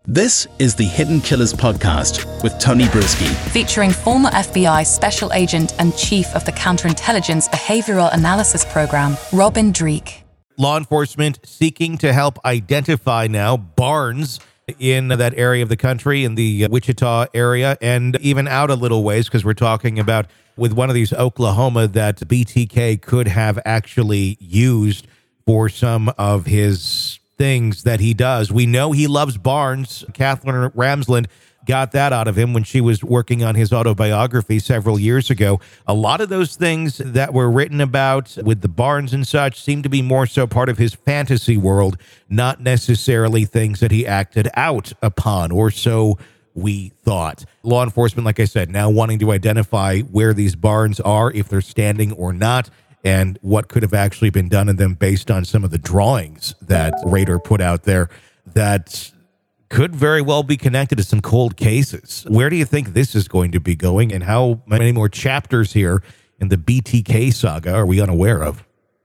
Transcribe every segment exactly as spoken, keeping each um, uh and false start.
This is the Hidden Killers podcast with Tony Brueski. Featuring former F B I Special Agent and Chief of the Counterintelligence Behavioral Analysis Program, Robin Dreeke. Law enforcement seeking to help identify now Barnes in that area of the country, in the Wichita area, and even out a little ways, because we're talking about with one of these Oklahoma that B T K could have actually used for some of his things that he does. We know he loves Barnes. Catherine Ramsland got that out of him when she was working on his autobiography several years ago. A lot of those things that were written about with the Barnes and such seem to be more so part of his fantasy world, not necessarily things that he acted out upon, or so we thought. Law enforcement, like I said, now wanting to identify where these barns are, if they're standing or not, and what could have actually been done in them based on some of the drawings that Rader put out there that could very well be connected to some cold cases. Where do you think this is going to be going, and how many more chapters here in the B T K saga are we unaware of?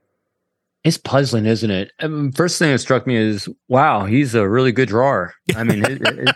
It's puzzling, isn't it? I mean, first thing that struck me is, wow, he's a really good drawer. I mean, it, it,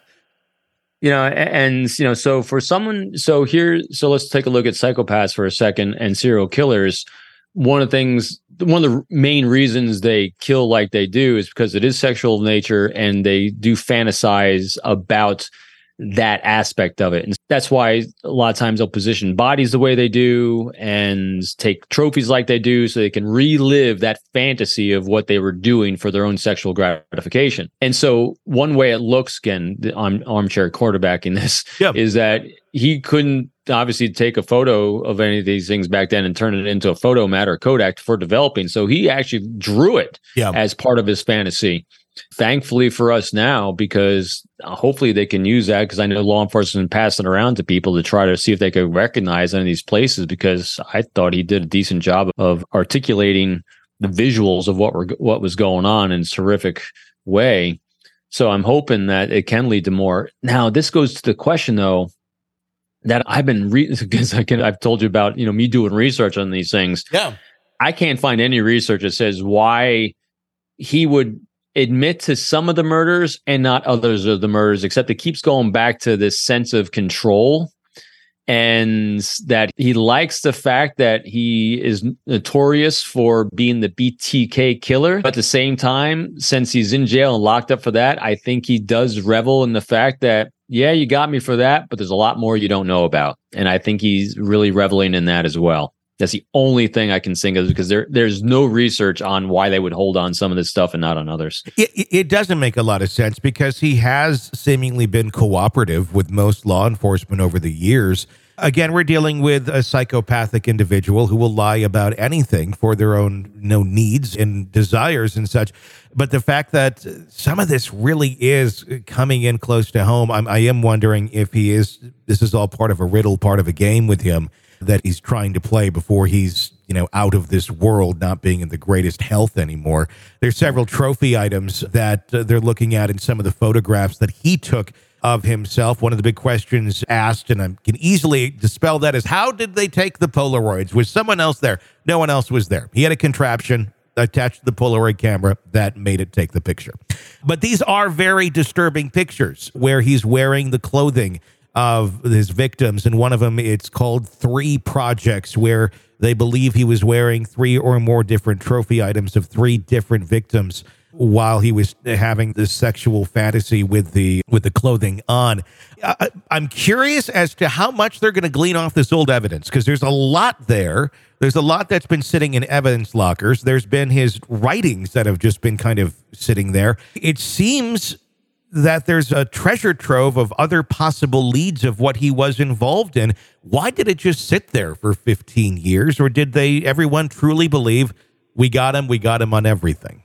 you know, and, and, you know, so for someone, so here, so let's take a look at psychopaths for a second and serial killers. One of the things, one of the main reasons they kill like they do is because it is sexual in nature, and they do fantasize about that aspect of it. And that's why a lot of times they'll position bodies the way they do and take trophies like they do, so they can relive that fantasy of what they were doing for their own sexual gratification. And so one way it looks, again, the arm, armchair quarterbacking this, yep, is that he couldn't obviously take a photo of any of these things back then and turn it into a photo mat or Kodak for developing. So he actually drew it, yep, as part of his fantasy. Thankfully for us now, because hopefully they can use that, because I know law enforcement passing around to people to try to see if they could recognize any of these places, because I thought he did a decent job of articulating the visuals of what were what was going on in a terrific way. So I'm hoping that it can lead to more. Now, this goes to the question, though, that I've been reading, because I can, I've told you about, you know, me doing research on these things. Yeah, I can't find any research that says why he would admit to some of the murders and not others of the murders, except it keeps going back to this sense of control, and that he likes the fact that he is notorious for being the B T K killer. But at the same time, since he's in jail and locked up for that, I think he does revel in the fact that, yeah, you got me for that, but there's a lot more you don't know about. And I think he's really reveling in that as well. That's the only thing I can think of, because there there's no research on why they would hold on some of this stuff and not on others. It, it doesn't make a lot of sense, because he has seemingly been cooperative with most law enforcement over the years. Again, we're dealing with a psychopathic individual who will lie about anything for their own, you know, needs and desires and such. But the fact that some of this really is coming in close to home, I'm, I am wondering if he is, this is all part of a riddle, part of a game with him that he's trying to play before he's, you know, out of this world, not being in the greatest health anymore. There's several trophy items that uh, they're looking at in some of the photographs that he took of himself. One of the big questions asked, and I can easily dispel that, is how did they take the Polaroids? Was someone else there? No one else was there. He had a contraption attached to the Polaroid camera that made it take the picture. But these are very disturbing pictures where he's wearing the clothing of his victims. And one of them, it's called Three Projects, where they believe he was wearing three or more different trophy items of three different victims while he was having this sexual fantasy with the with the clothing on. I, I'm curious as to how much they're going to glean off this old evidence, because there's a lot there. There's a lot that's been sitting in evidence lockers. There's been his writings that have just been kind of sitting there. It seems that there's a treasure trove of other possible leads of what he was involved in. Why did it just sit there for fifteen years? Or did they, everyone truly believe, we got him, we got him on everything?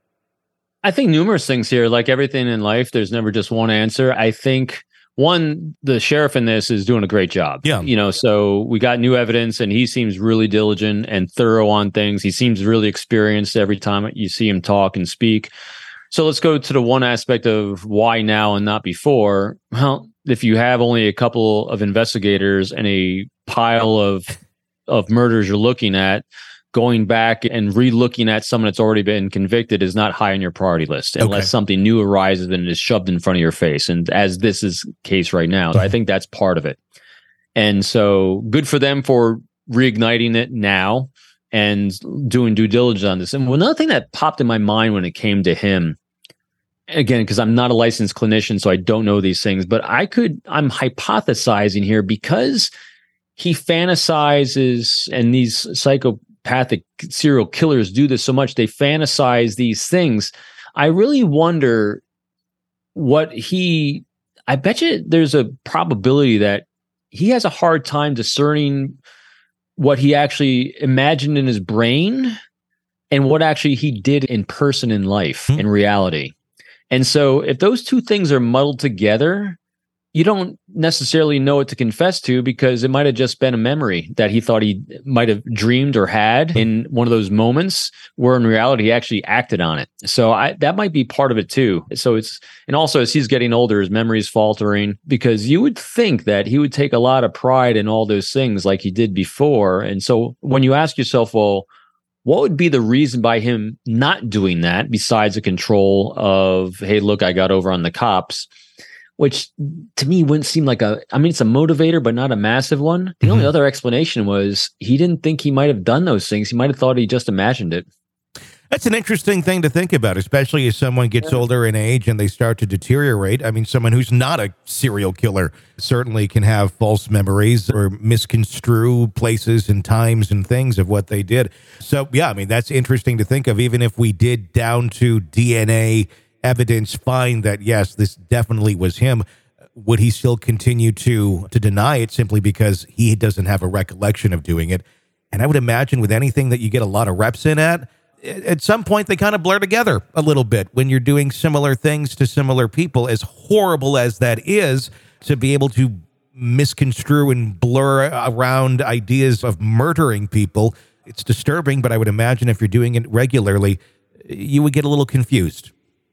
I think numerous things here. Like everything in life, there's never just one answer. I think, one, the sheriff in this is doing a great job. Yeah. You know, so we got new evidence, and he seems really diligent and thorough on things. He seems really experienced every time you see him talk and speak. So let's go to the one aspect of why now and not before. Well, if you have only a couple of investigators and a pile of of murders you're looking at, going back and re-looking at someone that's already been convicted is not high on your priority list unless okay. something new arises and is shoved in front of your face. And as this is the case right now, so I think that's part of it. And so good for them for reigniting it now and doing due diligence on this. And another thing that popped in my mind when it came to him, again, because I'm not a licensed clinician, so I don't know these things, but I could, I'm hypothesizing here because he fantasizes, and these psychopathic serial killers do this so much, they fantasize these things. I really wonder what he, I bet you there's a probability that he has a hard time discerning what he actually imagined in his brain and what actually he did in person in life, mm-hmm. in reality. And so if those two things are muddled together, you don't necessarily know what to confess to because it might have just been a memory that he thought he might have dreamed or had in one of those moments where in reality he actually acted on it. So I, that might be part of it too. So it's, and also as he's getting older, his memory is faltering because you would think that he would take a lot of pride in all those things like he did before. And so when you ask yourself, well, what would be the reason by him not doing that besides the control of, hey, look, I got over on the cops, which to me wouldn't seem like a, I mean, it's a motivator, but not a massive one. The mm-hmm. only other explanation was he didn't think he might have done those things. He might have thought he just imagined it. That's an interesting thing to think about, especially as someone gets yeah. older in age and they start to deteriorate. I mean, someone who's not a serial killer certainly can have false memories or misconstrue places and times and things of what they did. So, yeah, I mean, that's interesting to think of, even if we did down to D N A evidence find that, yes, this definitely was him. Would he still continue to to deny it simply because he doesn't have a recollection of doing it? And I would imagine with anything that you get a lot of reps in at, at some point they kind of blur together a little bit when you're doing similar things to similar people, as horrible as that is, to be able to misconstrue and blur around ideas of murdering people. It's disturbing, but I would imagine if you're doing it regularly, you would get a little confused.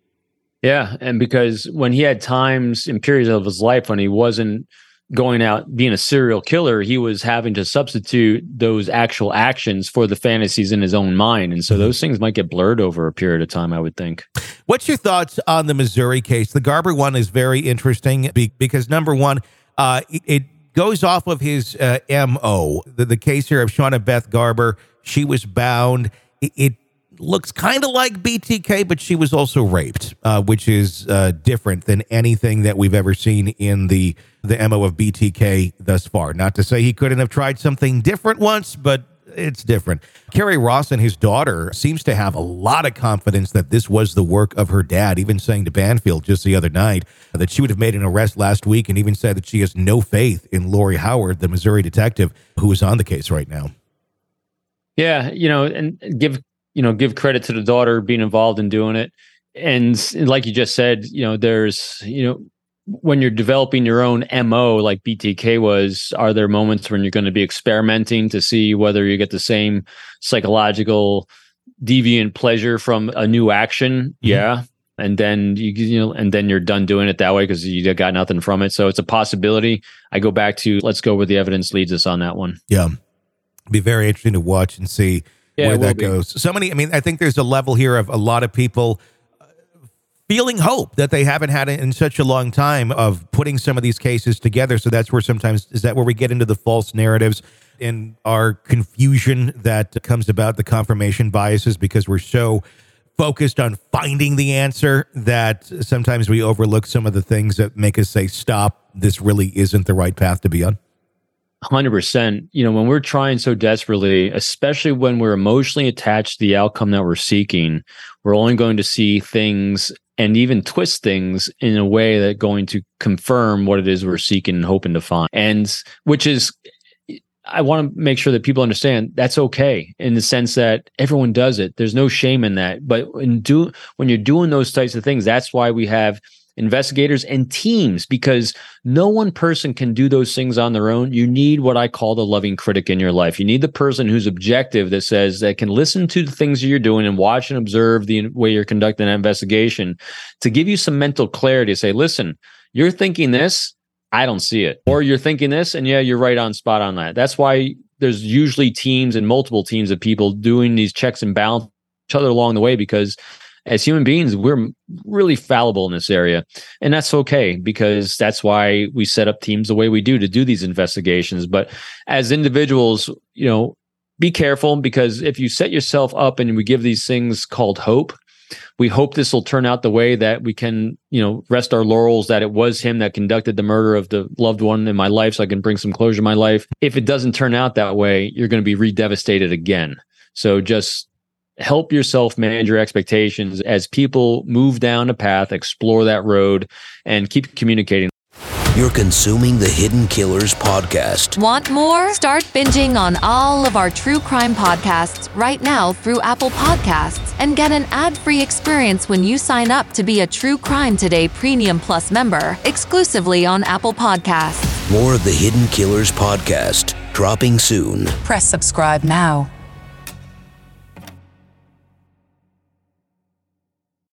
Yeah, and because when he had times and periods of his life when he wasn't going out being a serial killer, he was having to substitute those actual actions for the fantasies in his own mind. And so those things might get blurred over a period of time, I would think. What's your thoughts on the Missouri case? The Garber one is very interesting because, number one, uh, it, it goes off of his uh, M O. The, the case here of Shauna Beth Garber, she was bound. It, it looks kind of like B T K, but she was also raped, uh, which is uh, different than anything that we've ever seen in the the M O of B T K thus far. Not to say he couldn't have tried something different once, but it's different. Kerry Ross and his daughter seems to have a lot of confidence that this was the work of her dad, even saying to Banfield just the other night that she would have made an arrest last week, and even said that she has no faith in Lori Howard, the Missouri detective who is on the case right now. Yeah, you know, and give you know, give credit to the daughter being involved in doing it. And, and like you just said, you know, there's, you know, when you're developing your own M O like B T K was, are there moments when you're going to be experimenting to see whether you get the same psychological deviant pleasure from a new action? Mm-hmm. Yeah. And then you, you know, and then you're done doing it that way because you got nothing from it. So it's a possibility. I go back to, let's go where the evidence leads us on that one. Yeah. It'd be very interesting to watch and see yeah, where that be. goes. So many, I mean, I think there's a level here of a lot of people feeling hope that they haven't had it in such a long time of putting some of these cases together. So that's where sometimes, is that where we get into the false narratives and our confusion that comes about, the confirmation biases, because we're so focused on finding the answer that sometimes we overlook some of the things that make us say, stop, this really isn't the right path to be on. one hundred percent. You know, when we're trying so desperately, especially when we're emotionally attached to the outcome that we're seeking, we're only going to see things and even twist things in a way that's going to confirm what it is we're seeking and hoping to find. And which is, I want to make sure that people understand that's okay in the sense that everyone does it. There's no shame in that. But in do, when you're doing those types of things, that's why we have investigators and teams, because no one person can do those things on their own. You need what I call the loving critic in your life. You need the person who's objective, that says, that can listen to the things that you're doing and watch and observe the way you're conducting an investigation to give you some mental clarity, say, listen, you're thinking this, I don't see it. Or you're thinking this, and yeah, you're right on spot on that. That's why there's usually teams and multiple teams of people doing these checks and balance each other along the way, because as human beings, we're really fallible in this area. And that's okay, because that's why we set up teams the way we do to do these investigations. But as individuals, you know, be careful, because if you set yourself up and we give these things called hope, we hope this will turn out the way that we can, you know, rest our laurels that it was him that conducted the murder of the loved one in my life, so I can bring some closure in my life. If it doesn't turn out that way, you're going to be re-devastated again. So just help yourself manage your expectations as people move down a path, explore that road, and keep communicating. You're consuming the Hidden Killers podcast. Want more? Start binging on all of our true crime podcasts right now through Apple Podcasts, and get an ad-free experience when you sign up to be a True Crime Today Premium Plus member, exclusively on Apple Podcasts. More of the Hidden Killers podcast, dropping soon. Press subscribe now.